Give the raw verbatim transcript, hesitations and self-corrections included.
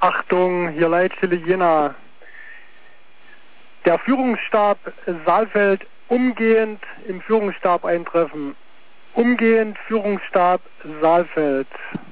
Achtung, hier Leitstelle Jena. Der Führungsstab Saalfeld umgehend im Führungsstab eintreffen. Umgehend Führungsstab Saalfeld.